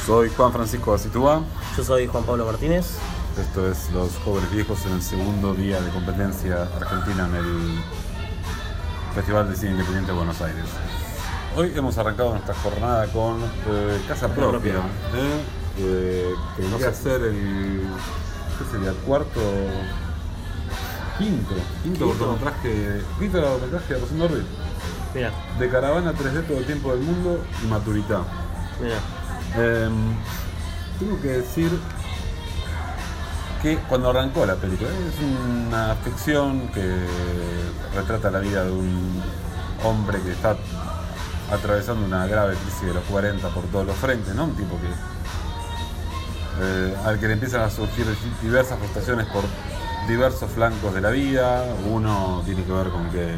Soy Juan Francisco Acitúa. Yo soy Juan Pablo Martínez. Esto es Los Jóvenes Viejos en el segundo día de competencia argentina en el Festival de Cine Independiente de Buenos Aires. Hoy hemos arrancado nuestra jornada con Casa Propia. Que vendría a ser el... ¿qué sería? Quinto cortometraje de Rosendo Ruiz. Mira. De Caravana 3D, Todo el tiempo del mundo y Maturitá. Mira. Tengo que decir que cuando arrancó la película, es una ficción que retrata la vida de un hombre que está atravesando una grave crisis de los 40 por todos los frentes, ¿no? Un tipo que al que le empiezan a surgir diversas frustraciones por diversos flancos de la vida. Uno tiene que ver con que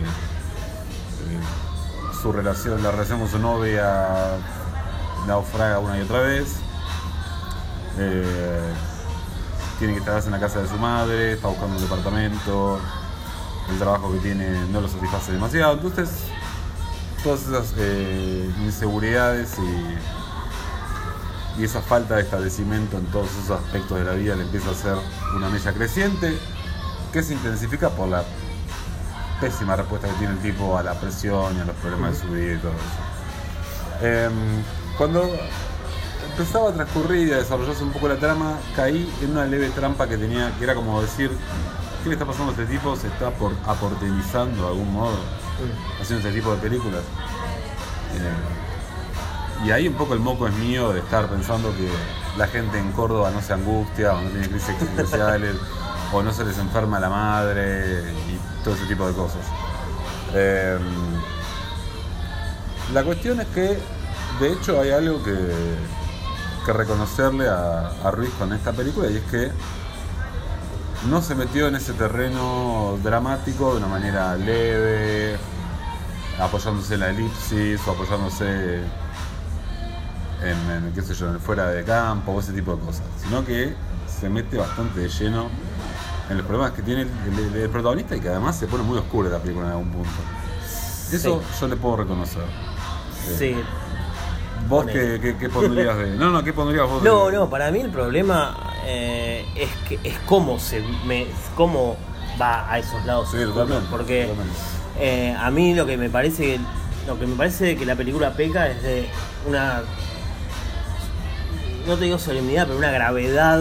la relación con su novia naufraga una y otra vez. Tiene que instalarse en la casa de su madre, está buscando un departamento, el trabajo que tiene no lo satisface demasiado. Entonces, todas esas inseguridades y esa falta de establecimiento en todos esos aspectos de la vida le empieza a hacer una mella creciente que se intensifica por la pésima respuesta que tiene el tipo a la presión y a los problemas de su vida y todo eso. Cuando empezaba a transcurrir y a desarrollarse un poco la trama, caí en una leve trampa que tenía, que era como decir, ¿qué le está pasando a este tipo? ¿Se está aportenizando de algún modo haciendo este tipo de películas? Y ahí un poco el moco es mío de estar pensando que la gente en Córdoba no se angustia o no tiene crisis existenciales o no se les enferma la madre y todo ese tipo de cosas. La cuestión es que de hecho hay algo que reconocerle a Ruiz con esta película, y es que no se metió en ese terreno dramático de una manera leve, apoyándose en la elipsis o apoyándose en qué sé yo, en el fuera de campo o ese tipo de cosas, sino que se mete bastante de lleno en los problemas que tiene el protagonista, y que además se pone muy oscura la película en algún punto. Eso sí, yo le puedo reconocer. Sí. ¿Vos qué pondrías de...? No, ¿qué pondrías vos de...? No, para mí el problema es cómo va a esos lados. Sí, totalmente. Porque a mí lo que me parece que la película peca es de una, no te digo solemnidad, pero una gravedad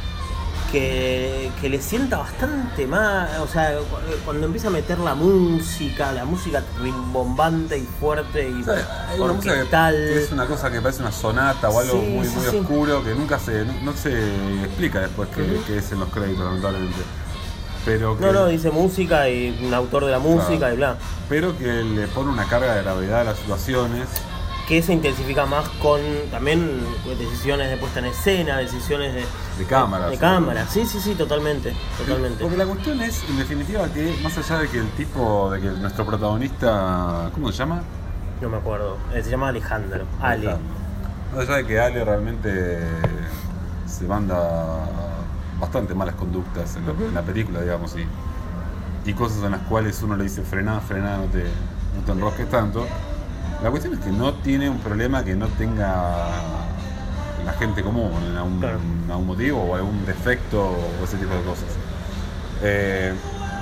que le sienta bastante más. O sea, cuando empieza a meter la música rimbombante y fuerte y orquestal, es una cosa que parece una sonata o algo muy oscuro, que nunca no se explica después que es en los créditos, lamentablemente. Pero que, no, dice música y un autor de la música, claro, y bla. Pero que le pone una carga de gravedad a las situaciones, que se intensifica más con también decisiones de puesta en escena, decisiones de cámara. De cámara, sí, totalmente. Porque la cuestión es, en definitiva, que más allá de que nuestro protagonista, ¿cómo se llama? No me acuerdo, se llama Alejandro, Ali. Más allá de que Ali realmente se manda bastante malas conductas en la película, digamos, y cosas en las cuales uno le dice frená, no te enrosques tanto. La cuestión es que no tiene un problema que no tenga la gente común, algún motivo o algún defecto o ese tipo de cosas.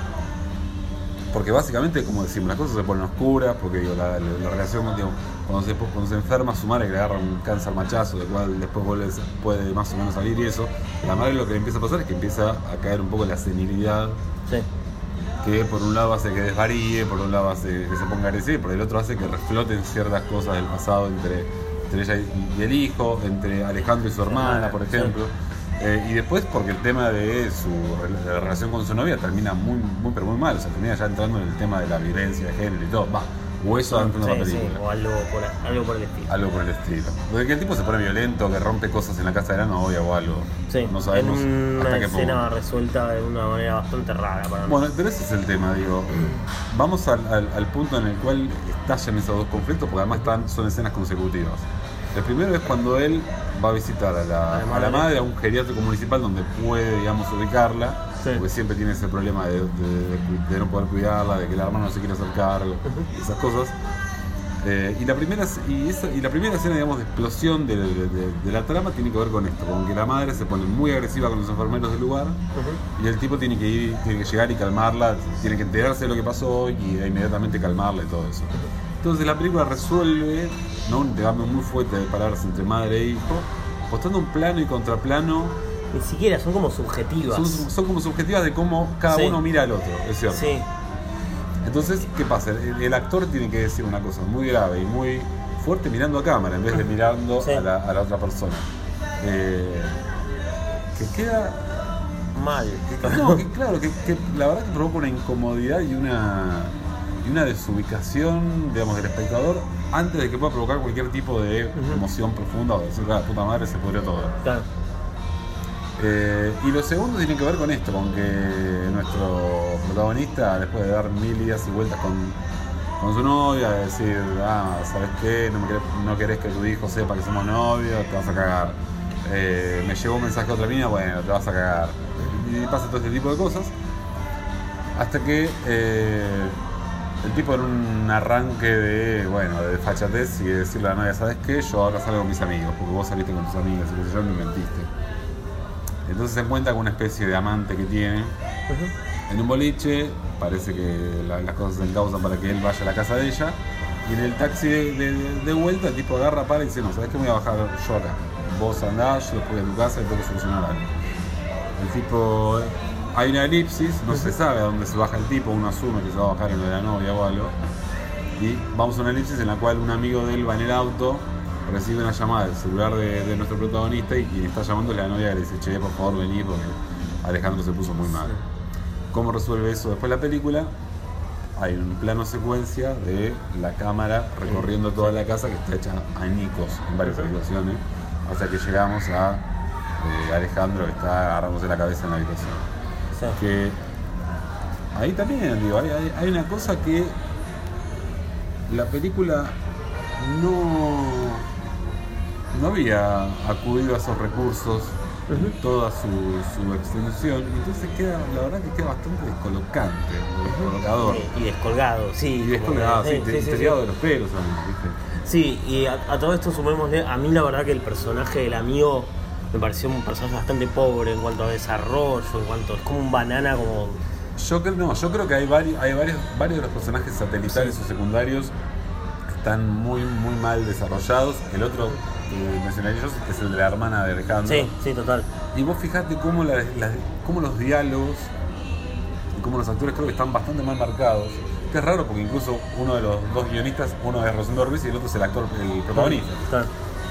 Porque básicamente, como decimos, las cosas se ponen oscuras, porque digo, la relación, digamos, cuando se enferma su madre, que le agarra un cáncer machazo, del cual después puede más o menos salir, y eso, la madre lo que le empieza a pasar es que empieza a caer un poco en la senilidad. Sí. Que por un lado hace que desvaríe, por un lado hace que se ponga agresivo, y por el otro hace que refloten ciertas cosas del pasado entre ella y el hijo, entre Alejandro y su hermana, por ejemplo. Y después porque el tema de la relación con su novia termina muy mal, o sea, termina ya entrando en el tema de la violencia de género y todo. O eso dentro de la película. Sí, o algo por el estilo. Algo por el estilo. Porque que el tipo se pone violento, que rompe cosas en la casa de la novia o algo. Sí, no sabemos en una hasta qué escena resuelta de una manera bastante rara para mí. Bueno, pero ese es el tema, digo. Vamos al punto en el cual estallan esos dos conflictos, porque además son escenas consecutivas. El primero es cuando él va a visitar a la madre, a un geriátrico municipal donde puede, digamos, ubicarla, porque siempre tiene ese problema de no poder cuidarla, de que la hermana no se quiere hacer cargo, esas cosas. Y la primera escena, digamos, de explosión de la trama tiene que ver con esto, con que la madre se pone muy agresiva con los enfermeros del lugar y el tipo tiene que llegar y calmarla, tiene que enterarse de lo que pasó y inmediatamente calmarla y todo eso. Entonces la película resuelve, ¿no?, un debate muy fuerte de palabras entre madre e hijo, mostrando un plano y contraplano. Ni siquiera, son como subjetivas. Son como subjetivas de cómo cada uno mira al otro, es cierto. Sí. Entonces, ¿qué pasa? El actor tiene que decir una cosa muy grave y muy fuerte mirando a cámara en vez de mirando a la otra persona. Que queda mal. Claro, que la verdad que provoca una incomodidad y una desubicación, digamos, del espectador antes de que pueda provocar cualquier tipo de emoción profunda o de decir, la puta madre, se pudrió todo. Claro. Y lo segundo tiene que ver con esto, con que nuestro protagonista, después de dar 1000 idas y vueltas con su novia, de decir, ¿sabes qué? No querés que tu hijo sepa que somos novios, te vas a cagar. Me llegó un mensaje de otra mina, bueno, te vas a cagar. Y pasa todo este tipo de cosas. Hasta que el tipo, en un arranque de desfachatez y de decirle a la novia, ¿sabes qué? Yo ahora salgo con mis amigos, porque vos saliste con tus amigas y que yo me mentiste. Entonces se encuentra con una especie de amante que tiene en un boliche. Parece que las cosas se encausan para que él vaya a la casa de ella. Y en el taxi de vuelta el tipo agarra, para y dice, no, ¿sabes qué? Me voy a bajar yo acá. Vos andás, yo después de tu casa y tengo que solucionar algo. El tipo, hay una elipsis, no se sabe a dónde se baja el tipo, uno asume que se va a bajar en lo de la novia o algo. Y vamos a una elipsis en la cual un amigo de él va en el auto, recibe una llamada del celular de nuestro protagonista y está llamándole a la novia y le dice, che, por favor vení porque Alejandro se puso muy mal. ¿Cómo resuelve eso después la película? Hay un plano secuencia de la cámara recorriendo toda la casa que está hecha añicos en varias habitaciones, hasta que llegamos a Alejandro que está agarrándose la cabeza en la habitación. Sí. Que ahí también, digo, hay una cosa que la película no había acudido a esos recursos en toda su extensión, y entonces la verdad que queda bastante descolocante, descolocador. Y descolgado, sí. Y descolgado, tirado de los pelos, ¿viste? Sí, y a todo esto sumémosle, a mí la verdad que el personaje del amigo me pareció un personaje bastante pobre en cuanto a desarrollo, es como un banana, como... Yo creo que hay varios de los personajes satelitales o secundarios que están muy, muy mal desarrollados. El otro que mencionaría yo es el de la hermana de Alejandro. Sí, total. Y vos fijate cómo los diálogos y cómo los actores creo que están bastante mal marcados. Que es raro porque incluso uno de los dos guionistas, uno es Rosendo Ruiz y el otro es el protagonista. Claro.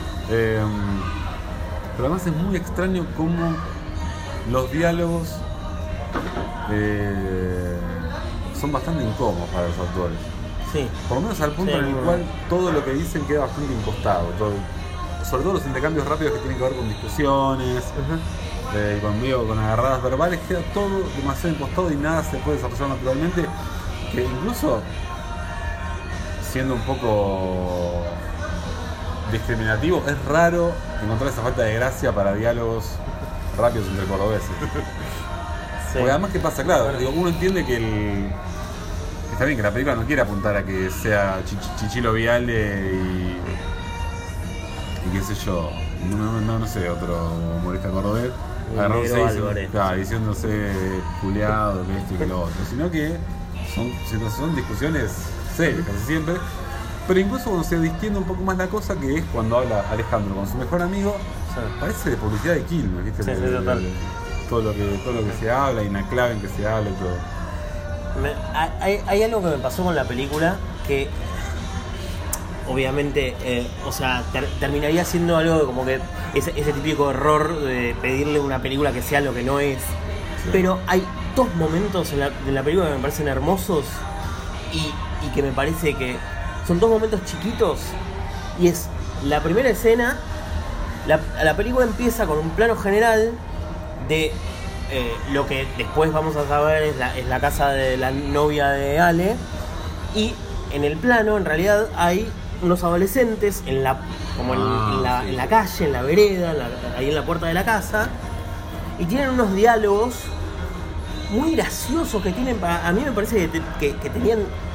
Pero además es muy extraño cómo los diálogos son bastante incómodos para los actores. Sí. Por lo menos al punto en el cual todo lo que dicen queda bastante impostado. Sobre todo los intercambios rápidos que tienen que ver con discusiones, con agarradas verbales, queda todo demasiado impostado y nada se puede desarrollar naturalmente. Que incluso, siendo un poco discriminativo, es raro encontrar esa falta de gracia para diálogos rápidos entre cordobeses. Sí. Porque además, ¿qué pasa? Claro, uno entiende que está bien que la película no quiere apuntar a que sea Chichilo Viale y qué sé yo, no sé, otro humorista cordobés diciéndose culiado, que esto y que lo otro, sino que son discusiones serias casi siempre. Pero incluso cuando se distiende un poco más la cosa, que es cuando habla Alejandro con su mejor amigo, parece de publicidad de Quilmes, ¿viste? Sí, total. Todo lo que se habla y la clave en que se habla y todo. Hay algo que me pasó con la película que obviamente terminaría siendo algo de como que ese típico error de pedirle a una película que sea lo que no es. Sí. Pero hay dos momentos en la película que me parecen hermosos y que me parece que son dos momentos chiquitos, y es la primera escena. La película empieza con un plano general de lo que después vamos a saber es la casa de la novia de Ale, y en el plano en realidad hay unos adolescentes en la calle, en la vereda, ahí en la puerta de la casa, y tienen unos diálogos muy graciosos que tienen, a mí me parece que tenían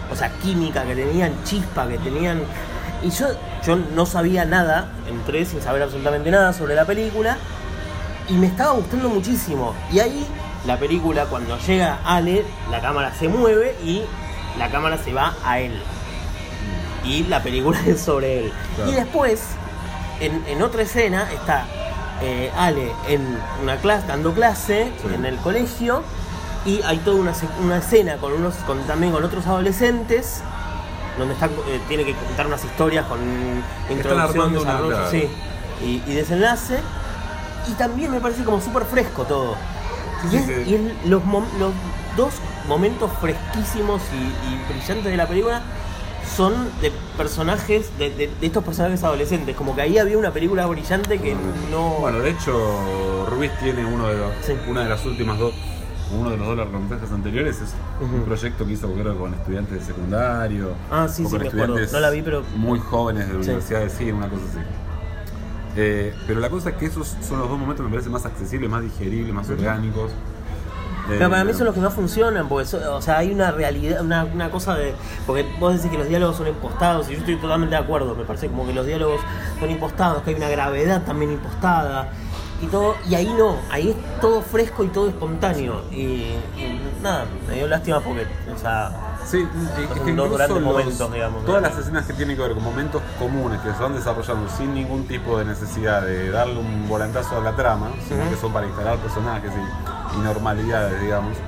o sea, química, que tenían chispa, que tenían... Y yo no sabía nada, entré sin saber absolutamente nada sobre la película, y me estaba gustando muchísimo. Y ahí, la película, cuando llega Ale, la cámara se mueve y la cámara se va a él. Y la película es sobre él. Claro. Y después, en otra escena, está Ale en una clase, dando clase, sí, en el colegio, y hay toda una escena también con otros adolescentes, donde tiene que contar unas historias con introducción, desarrollo, sí, y desenlace. Y también me parece como súper fresco todo. Sí, y es los dos momentos fresquísimos y brillantes de la película son de personajes, de estos personajes adolescentes. Como que ahí había una película brillante que no... Bueno, de hecho, Ruiz tiene una de las últimas uno de los 2 largometrajes anteriores es un proyecto que hizo, creo, con estudiantes de secundario. Ah, sí, con me estudiantes acuerdo. No la vi, pero... muy jóvenes de la universidad de cine, una cosa así. Pero la cosa es que esos son los 2 momentos que me parecen más accesibles, más digeribles, más orgánicos. Pero para mí son los que más funcionan, porque o sea, hay una realidad, una cosa de... Porque vos decís que los diálogos son impostados, y yo estoy totalmente de acuerdo, me parece como que los diálogos son impostados, que hay una gravedad también impostada, y todo, y ahí no, ahí es todo fresco y todo espontáneo, y nada, me dio lástima porque, o sea... Sí, es que dos grandes incluso momentos, digamos. Todas las escenas que tienen que ver con momentos comunes que se van desarrollando sin ningún tipo de necesidad de darle un volantazo a la trama, sino que son para instalar personajes y normalidades, digamos,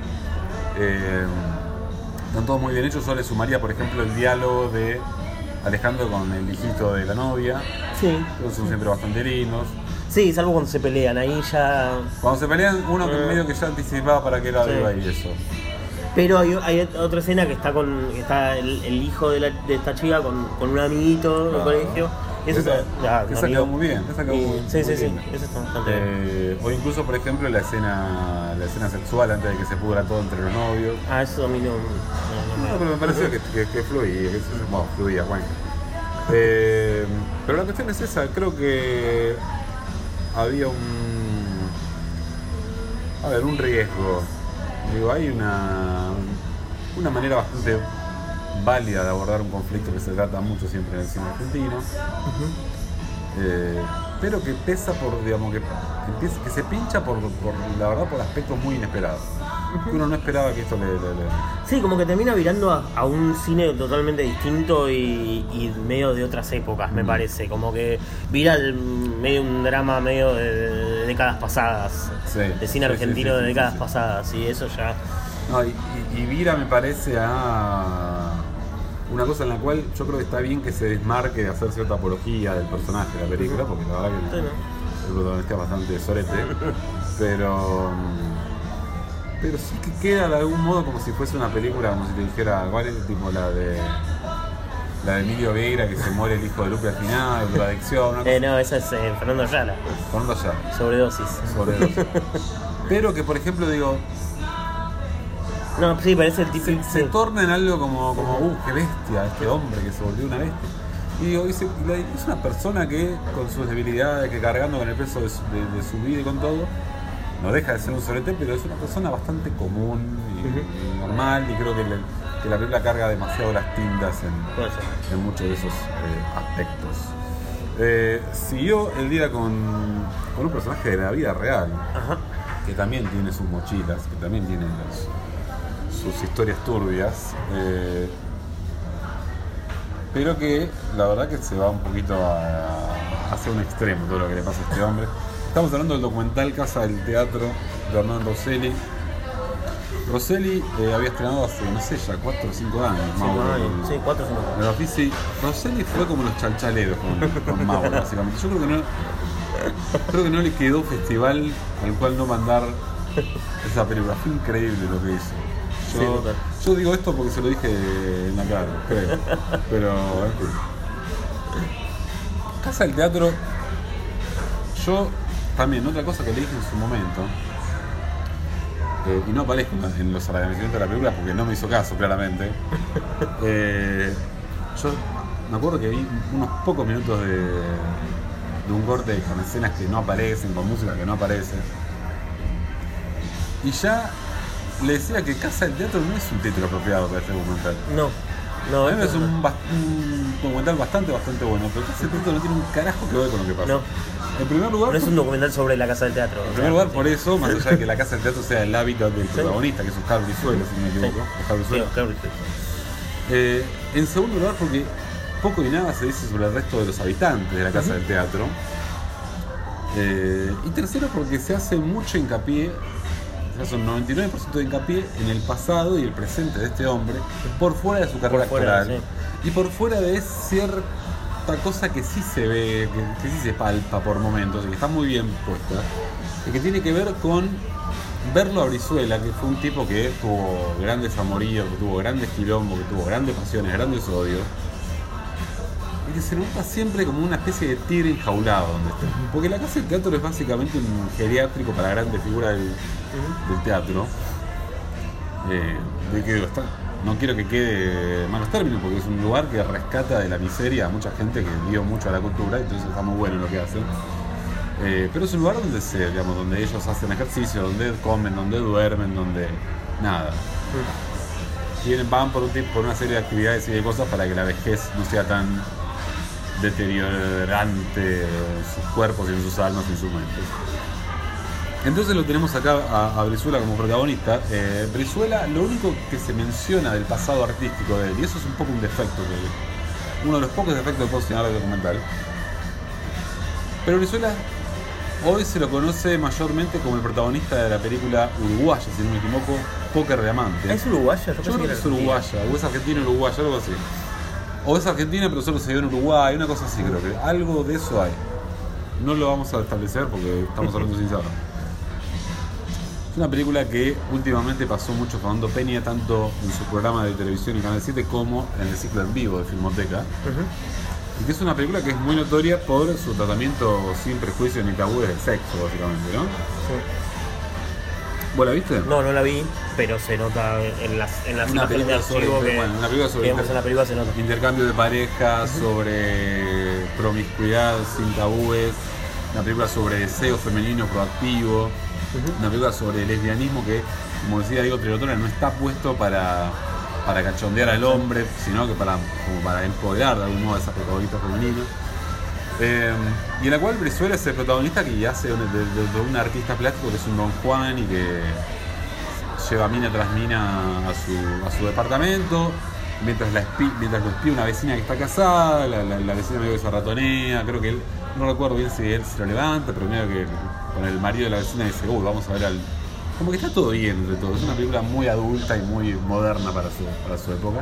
están todos muy bien hechos. Yo le sumaría, por ejemplo, el diálogo de Alejandro con el hijito de la novia. Sí. Todos son siempre bastante lindos. Sí, salvo cuando se pelean, ahí ya... Cuando se pelean, uno que medio que ya anticipaba para qué lado iba y eso. Pero hay otra escena que está el hijo de esta chica con un amiguito en el colegio. Esa quedó muy bien. Sí, eso está bastante bien. O incluso, por ejemplo, la escena sexual antes de que se pudra todo entre los novios. Ah, eso a mí no pero me pareció que fluía. Fluía, bueno. Pero la cuestión es esa, creo que había un riesgo. Digo, hay una manera bastante válida de abordar un conflicto que se trata mucho siempre en el cine argentino, pero que pesa por, digamos, que se pincha por la verdad, por aspectos muy inesperados. Que uno no esperaba que esto le... Sí, como que termina virando a un cine totalmente distinto y medio de otras épocas, me parece. Como que vira medio un drama medio de décadas pasadas, de cine argentino de décadas pasadas, y eso ya... No, y vira, me parece, a una cosa en la cual yo creo que está bien que se desmarque de hacer cierta apología del personaje de la película, porque la verdad que el protagonista es bastante sorete, pero sí que queda de algún modo como si fuese una película, como si te dijera, ¿cuál es? Tipo la de Emilio Vieira, que se muere el hijo de Lupe al final, la adicción. No, esa es Fernando Ayala. Fernando Ayala. Sobredosis. Pero que, por ejemplo, digo... No, sí, parece el tipo... Se torna en algo como qué bestia, este hombre que se volvió una bestia. Y digo, es una persona que, con sus debilidades, que cargando con el peso de su vida y con todo, no deja de ser un sorete, pero es una persona bastante común y normal, y creo que la película carga demasiado las tintas en muchos de esos aspectos. Siguió el día con un personaje de la vida real, que también tiene sus mochilas, que también tiene sus historias turbias, pero que la verdad que se va un poquito hacia un extremo todo lo que le pasa a este hombre. Estamos hablando del documental Casa del Teatro de Hernán Rosselli. Rosselli había estrenado hace, no sé, ya 4 o 5 años. Sí, 4 o 5 años. Pero Rosselli fue como los chalchaleros con Mauro, básicamente. Yo creo que no le quedó festival al cual no mandar esa película. Fue increíble lo que hizo. Yo digo esto porque se lo dije en la cara, creo. Pero, en fin. Casa del Teatro, yo también, otra cosa que le dije en su momento, y no aparezco en los agradecimientos de la película porque no me hizo caso, claramente. Yo me acuerdo que vi unos pocos minutos de un corte con escenas que no aparecen, con música que no aparece. Y ya le decía que Casa del Teatro no es un título apropiado para este documental. No. No, a mí me esto parece un documental bastante bueno, pero ese teatro no tiene un carajo que ver con lo que pasa. No. En primer lugar, No es un documental sobre la casa del teatro. en primer lugar, por eso, más allá de que la casa del teatro sea el hábitat del protagonista, que es Oscar Brizuela, si no me equivoco. Oscar Sí, Brizuela. Oscar Brizuela. En segundo lugar, porque poco y nada se dice sobre el resto de los habitantes de la casa del teatro. Y tercero, porque se hace mucho hincapié, se hace un 99% de hincapié en el pasado y el presente de este hombre, por fuera de su carrera actoral. Y por fuera de cierta cosa que sí se ve, que sí se palpa por momentos, y que está muy bien puesta, y que tiene que ver con verlo a Brizuela, que fue un tipo que tuvo grandes amoríos, que tuvo grandes quilombos, que tuvo grandes pasiones, grandes odios, y que se nota siempre como una especie de tigre enjaulado donde está. Porque la casa del teatro es básicamente un geriátrico para grandes figuras del teatro. De que no quiero que quede en malos términos, porque es un lugar que rescata de la miseria a mucha gente que dio mucho a la cultura, entonces está muy bueno lo que hacen. Pero es un lugar donde ellos hacen ejercicio, donde comen, donde duermen, donde nada. Van por una serie de actividades y de cosas para que la vejez no sea tan deteriorante en sus cuerpos y en sus almas y en sus mentes. Entonces lo tenemos acá a Brizuela como protagonista. Brizuela, lo único que se menciona del pasado artístico de él, y eso es un poco un defecto, uno de los pocos defectos que puedo señalar del documental. Pero Brizuela hoy se lo conoce mayormente como el protagonista de la película uruguaya, si no me equivoco, Póker de Amantes. ¿Es uruguaya? Yo creo que es uruguaya, o es argentina uruguaya, algo así. O es argentina pero solo se dio en Uruguay, una cosa así creo que. Algo de eso hay. No lo vamos a establecer porque estamos hablando sin saber. Es una película que últimamente pasó mucho Fernando Peña, tanto en su programa de televisión en Canal 7 como en el ciclo en vivo de Filmoteca. Y que es una película que es muy notoria por su tratamiento sin prejuicios ni tabúes del sexo, básicamente, ¿no? ¿Vos la viste? No la vi, pero se nota en las imágenes de archivo que una película sobre vemos en la película se nota. Intercambio de parejas, sobre promiscuidad sin tabúes, una película sobre deseo femenino proactivo, una película sobre lesbianismo que, como decía Diego Trelotona, no está puesto para cachondear al hombre, sino que para empoderar de algún modo a esas protagonistas femeninas. Y en la cual Brizuela es el protagonista que hace de un artista plástico que es un Don Juan y que lleva mina tras mina a su departamento, mientras lo espía una vecina que está casada, la vecina medio que se ratonea, creo que él, no recuerdo bien si él se lo levanta, pero medio que con el marido de la vecina dice, vamos a ver como que está todo bien entre todo. Es una película muy adulta y muy moderna para su época.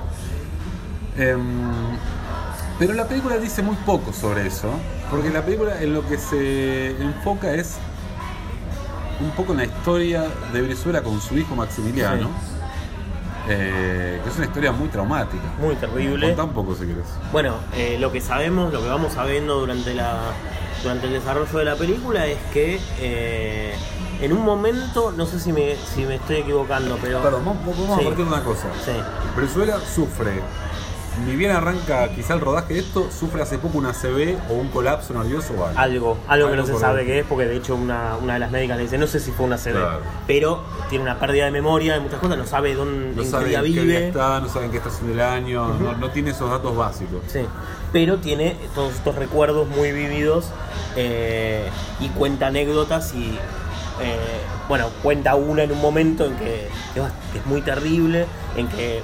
Pero la película dice muy poco sobre eso, porque la película en lo que se enfoca es un poco en la historia de Brizuela con su hijo Maximiliano, que es una historia muy traumática. Muy terrible. Contá un poco si querés. Bueno, lo que sabemos, lo que vamos sabiendo durante el desarrollo de la película es que en un momento, no sé si me estoy equivocando, pero... Perdón, vamos a partir de una cosa. Sí. Brizuela sufre, ni bien arranca quizá el rodaje de esto, sufre hace poco una ACV o un colapso nervioso o algo. Algo que no se sabe qué es, porque de hecho una de las médicas le dice, no sé si fue una ACV, claro, pero tiene una pérdida de memoria de muchas cosas, no sabe en qué día vive. No sabe en qué estación del año, no tiene esos datos básicos. Sí, pero tiene todos estos recuerdos muy vividos y cuenta anécdotas y... cuenta una en un momento en que es muy terrible, en que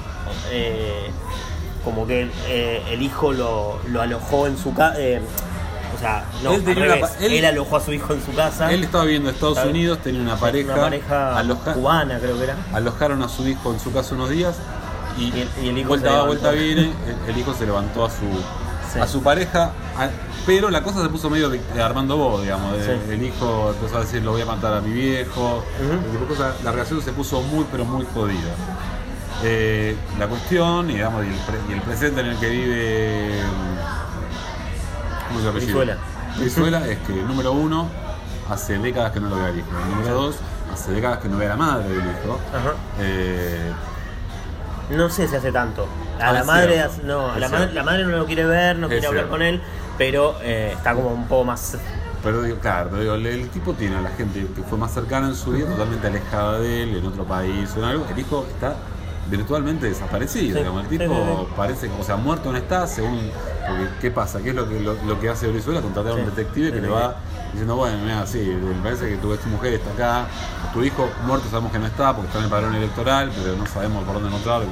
como que el hijo lo alojó en su casa, o sea, no, él alojó a su hijo en su casa. Él estaba viviendo en Estados Unidos, tenía una pareja cubana, creo que era. Alojaron a su hijo en su casa unos días y el hijo vuelta viene, el hijo se levantó a su pareja, pero la cosa se puso medio de Armando Bo, digamos. El hijo empezó a decir, lo voy a matar a mi viejo. La relación se puso muy, pero muy jodida. La cuestión, digamos, y el presente en el que vive, ¿cómo se llama? Brizuela es que, número uno, hace décadas que no lo ve al hijo. Número dos, hace décadas que no ve a la madre del hijo. No sé si hace tanto. La madre no lo quiere ver, no quiere hablar con él, pero está como un poco más... Pero el tipo tiene a la gente que fue más cercana en su vida, totalmente alejada de él, en otro país o en algo. El hijo está virtualmente desaparecido. Sí, Digamos. El tipo parece, o sea, muerto no está, según. Porque, ¿qué pasa? ¿Qué es lo que hace Brizuela? Contratar a un detective que le va diciendo, bueno, mira, sí, me parece que tu mujer está acá, tu hijo muerto sabemos que no está porque está en el padrón electoral, pero no sabemos por dónde encontrarlo, qué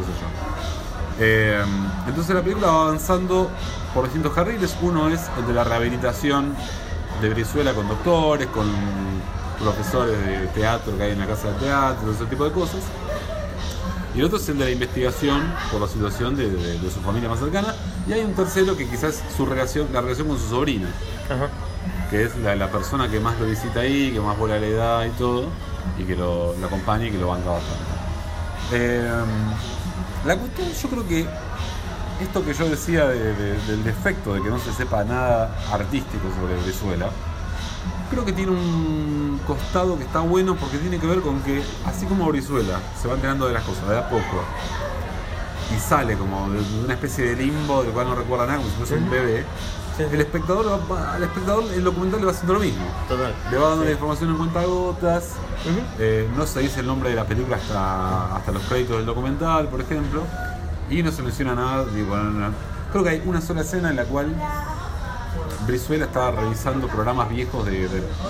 sé yo. Entonces la película va avanzando por distintos carriles. Uno es el de la rehabilitación de Brizuela con doctores, con profesores de teatro que hay en la casa de teatro, ese tipo de cosas. Y el otro es el de la investigación por la situación de su familia más cercana. Y hay un tercero que quizás la relación con su sobrina. Ajá. Que es la persona que más lo visita ahí, que más bola le da y todo, y que lo acompaña y que lo banca bastante. La cuestión, yo creo que esto que yo decía del defecto de que no se sepa nada artístico sobre Brizuela, creo que tiene un costado que está bueno porque tiene que ver con que, así como Brizuela se va enterando de las cosas de a poco y sale como de una especie de limbo del cual no recuerda nada, como si fuese un bebé, al espectador el documental le va haciendo lo mismo. Total. Le va dando la información en cuentagotas. No se dice el nombre de la película hasta los créditos del documental, por ejemplo, y no se menciona nada. Creo que hay una sola escena en la cual Brizuela estaba revisando programas viejos de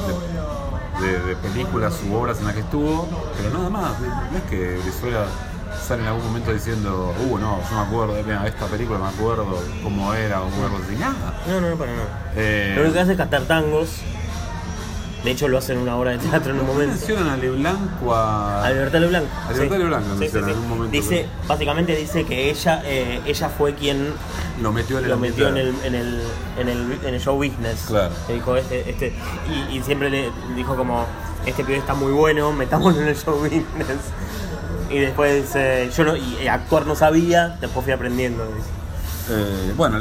películas u obras en las que estuvo, pero nada más. No es que Brizuela sale en algún momento diciendo, no, yo me acuerdo de esta película, me acuerdo cómo era o una cosa así, nada. No, para nada. Lo único que hace es cantar tangos. De hecho lo hacen en una obra de teatro en un momento. Mencionan a Leblanc o a Libertad Leblanc. A Libertad Leblanc lo mencionan en un momento. Básicamente dice que ella fue quien lo metió en el show business. Claro. Le dijo y siempre le dijo como, este pibe está muy bueno, metámoslo en el show business. Y después dice, y actuar no sabía, después fui aprendiendo. Bueno,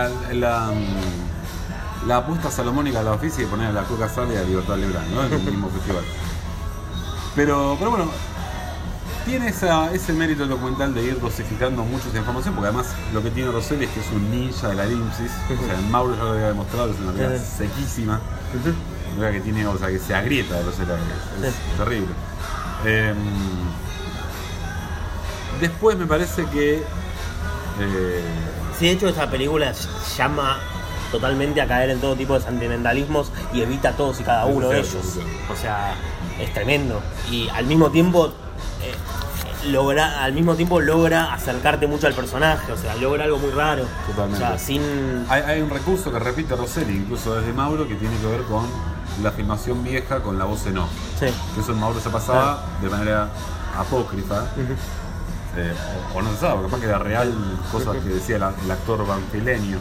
la apuesta salomónica a la oficia y poner a la Coca Sal y a Libertad Leblanc, ¿no? En el mismo festival. Pero bueno, tiene ese mérito el documental de ir dosificando mucho esa información, porque además lo que tiene Rosselli es que es un ninja de la elipsis. O sea, en Mauro ya lo había demostrado, es una película sequísima. Una película que tiene, o sea, que se agrieta de Rosselli, es terrible. Después me parece que... Sí, de hecho esa película llama totalmente a caer en todo tipo de sentimentalismos y evita todos y cada uno de ellos. O sea, es tremendo. Y al mismo tiempo logra acercarte mucho al personaje, o sea, logra algo muy raro. Totalmente. O sea, hay un recurso que repite Rosselli, incluso desde Mauro, que tiene que ver con la filmación vieja con la voz en off. Sí. Que eso en Mauro se pasaba de manera apócrifa. O no se sabe, capaz que era real, cosas que decía el actor banfileño.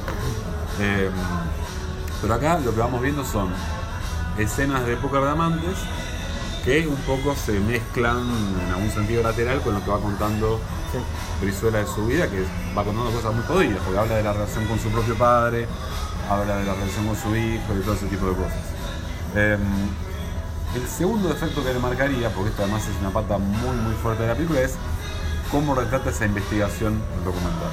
Pero acá lo que vamos viendo son escenas de Póker de Amantes que un poco se mezclan en algún sentido lateral con lo que va contando Brizuela de su vida, que va contando cosas muy jodidas, porque habla de la relación con su propio padre, habla de la relación con su hijo y todo ese tipo de cosas. El segundo defecto que le marcaría, porque esto además es una pata muy muy fuerte de la película, es cómo retrata esa investigación documental.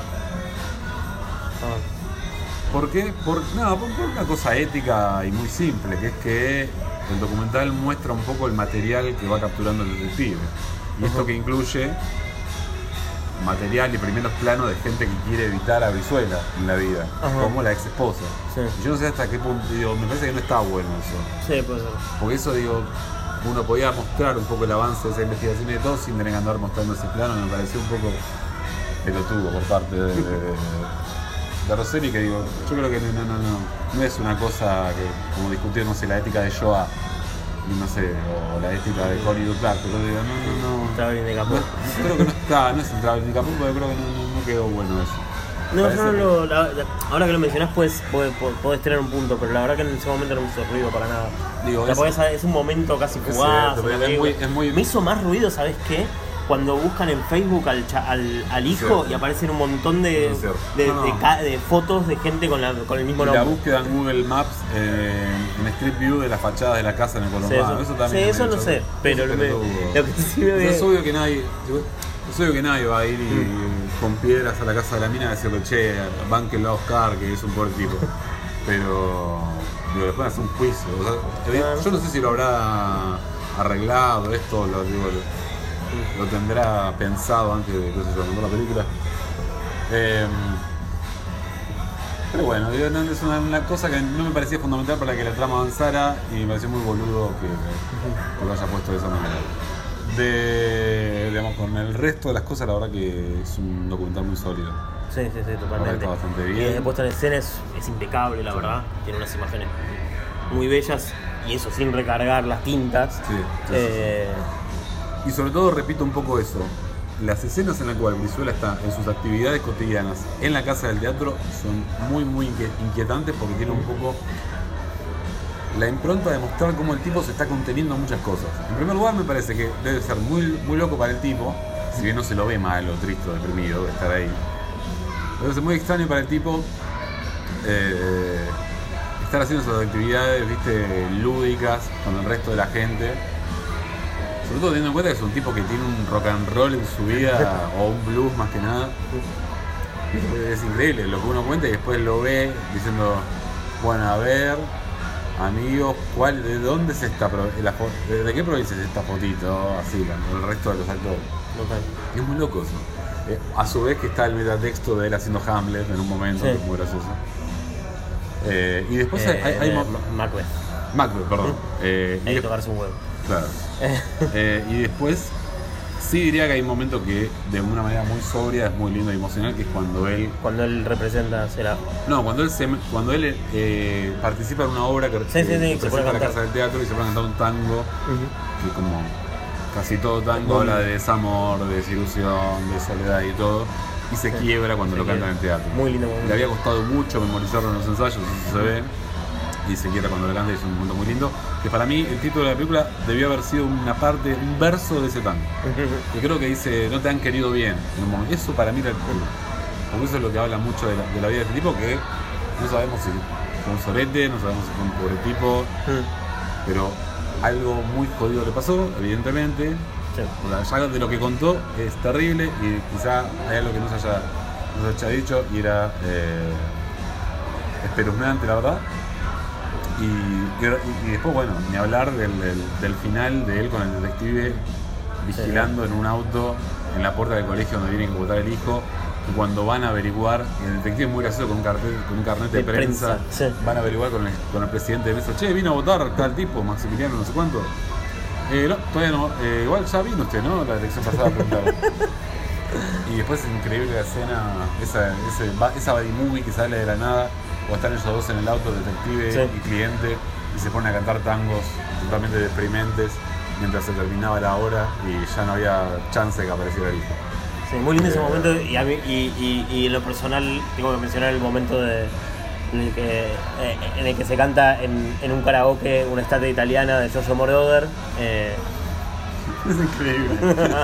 ¿Por qué? Por una cosa ética y muy simple, que es que el documental muestra un poco el material que va capturando el detective. Y esto que incluye material y primeros planos de gente que quiere evitar a Brizuela en la vida, como la ex esposa. Sí. Yo no sé hasta qué punto, me parece que no está bueno eso. Sí, puede ser. Porque eso, uno podía mostrar un poco el avance de esa investigación y de todo sin tener que andar mostrando ese plano. Me pareció un poco pelotudo por parte de Rosselli, que yo creo que no es una cosa que, como discutir, no sé, la ética de Shoah, y no sé, o la ética de Hollywood Clark, pero no. Traveling de Capullo. Creo que no es el Traveling de Capullo, pero creo que no quedó bueno eso. Ahora que lo mencionás podés tener un punto, pero la verdad que en ese momento no me hizo ruido para nada. Es un momento casi fugaz. Me hizo más ruido, ¿sabés qué? Cuando buscan en Facebook al hijo y aparecen un montón de fotos de gente con el mismo nombre. La búsqueda en Google Maps en Street View de las fachadas de la casa en el Colombano. Eso también. Sí, eso no sé, pero lo que sí me es obvio que nadie va a ir con piedras a la casa de la mina y decirle, che, bánquenlo a Oscar, que es un pobre tipo. Pero después hacer un juicio. O sea, yo no sé si lo habrá arreglado esto, lo tendrá pensado antes de que se mandó la película. Pero bueno, es una cosa que no me parecía fundamental para que la trama avanzara y me pareció muy boludo que lo haya puesto de esa manera. Digamos, con el resto de las cosas, la verdad que es un documental muy sólido. Sí, totalmente. Está bastante bien. Y puesta en escena es impecable, la verdad. Tiene unas imágenes muy bellas y eso sin recargar las tintas. Sí. Y sobre todo repito un poco eso. Las escenas en las cuales Brizuela está en sus actividades cotidianas en la casa del teatro son muy inquietantes porque tienen un poco la impronta de mostrar cómo el tipo se está conteniendo muchas cosas. En primer lugar, me parece que debe ser muy loco para el tipo, si bien no se lo ve mal o triste o deprimido de estar ahí. Debe ser muy extraño para el tipo estar haciendo esas actividades, viste, lúdicas con el resto de la gente. Sobre todo teniendo en cuenta que es un tipo que tiene un rock and roll en su vida, o un blues más que nada. Es increíble lo que uno cuenta y después lo ve diciendo, bueno, a ver, amigos, ¿de dónde es esta de qué provincia es esta fotito? Así, con el resto de los actores. Okay. Es muy loco eso. A su vez que está el metatexto de él haciendo Hamlet en un momento, que es muy gracioso. Y después hay Macbeth, perdón. Hay que tocarse un huevo. Claro. Y después sí diría que hay un momento que de una manera muy sobria es muy lindo y emocional, que es cuando él representa cuando él participa en una obra que representa la casa del teatro y se pone a cantar un tango que como casi todo tango habla de desamor, de desilusión, de soledad y todo, y se quiebra cuando lo canta en el teatro. Muy lindo momento. Le había costado mucho memorizarlo en los ensayos, eso se ve. Y se quiebra cuando lo canta y es un momento muy lindo. Que para mí el título de la película debió haber sido un verso de ese tango. Que creo que dice, no te han querido bien. Eso para mí era el culo. Porque eso es lo que habla mucho de la vida de este tipo, que no sabemos si fue un sorete, no sabemos si fue un pobre tipo. Pero algo muy jodido le pasó, evidentemente. Sí. Ya de lo que contó es terrible y quizá hay algo que no se haya dicho y era espeluznante, la verdad. Y después, bueno, ni hablar del final de él con el detective vigilando en un auto en la puerta del colegio donde viene a votar el hijo. Y cuando van a averiguar, y el detective es muy gracioso con un carnet de prensa. Sí. Van a averiguar con el presidente de mesa. Che, vino a votar tal tipo, Maximiliano, no sé cuánto. No, todavía no. Igual ya vino usted, ¿no? La elección pasada preguntaron. Y después es increíble la escena, esa body movie que sale de la nada. O están ellos dos en el auto, detective y cliente, y se ponen a cantar tangos totalmente deprimentes mientras se terminaba la hora y ya no había chance de que apareciera el hijo. Sí, muy lindo ese momento y en lo personal tengo que mencionar el momento en el que se canta en un karaoke una estatua italiana de Giorgio Moroder. Es increíble.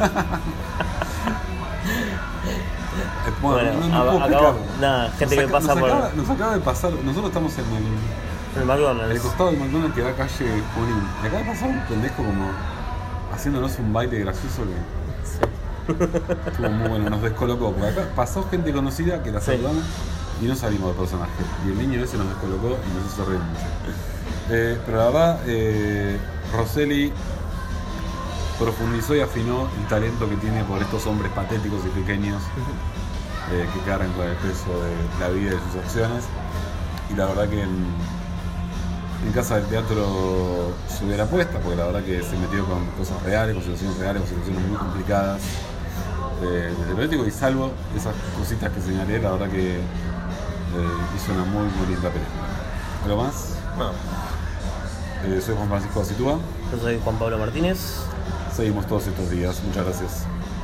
Bueno, gente que pasa por... Nos acaba de pasar, nosotros estamos en el McDonald's. El costado del McDonald's que da calle Junín. Y acaba de pasar un pendejo como haciéndonos un baile gracioso que estuvo muy bueno, nos descolocó. Porque acá pasó gente conocida que la saludamos y no salimos de personaje. Y el niño ese nos descolocó y nos hizo reír mucho. Pero la verdad, Rosselli profundizó y afinó el talento que tiene por estos hombres patéticos y pequeños que cargan con el peso de la vida y de sus acciones. Y la verdad que en Casa del Teatro se hubiera puesta, porque la verdad que se metió con cosas reales, con situaciones reales, con situaciones muy complicadas desde lo ético, y salvo esas cositas que señalé, la verdad que hizo una muy linda película. ¿Algo más? No. Soy Juan Francisco Acitúa. Yo soy Juan Pablo Martínez. Seguimos todos estos días. Muchas gracias.